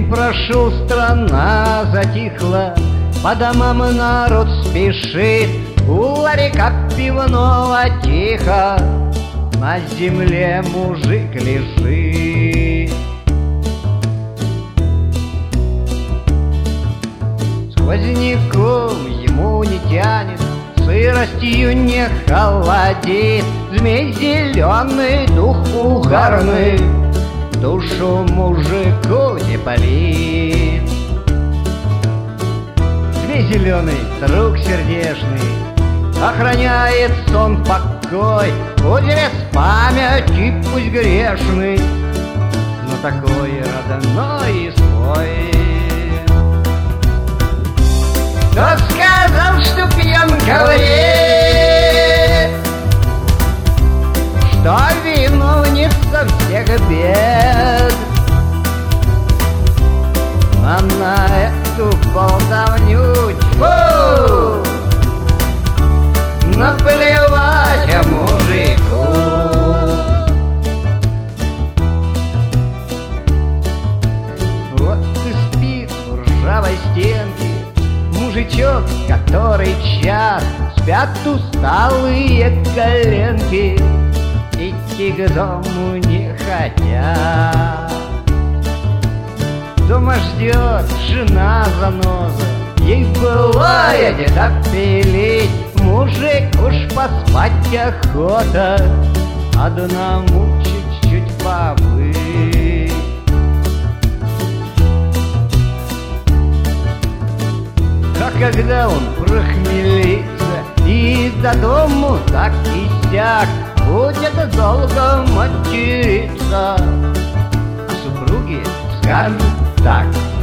День прошел, страна затихла, по домам народ спешит, у ларька пивного тихо, на земле мужик лежит. Сквозняком ему не тянет, сыростью не холодит, змей зеленый, дух угарный, душу мужику не палит. Змей зеленый, друг сердечный, охраняет сон, покой, удерет с памяти, пусть грешный, но такой родной и свой. Кто сказал, что пьянка вред, что виновница всех бед? А на эту болтовню тьфу, наплевать мужику. Вот и спит в ржавой стенке мужичок, который час спят усталые коленки, идти к дому не хотят. Дома ждет жена заноза, ей былая где-то пилить, мужик уж поспать охота, одному чуть-чуть побыть. А когда он прохмелится и до дому так и сяк будет долго материться, а супруги скажут так: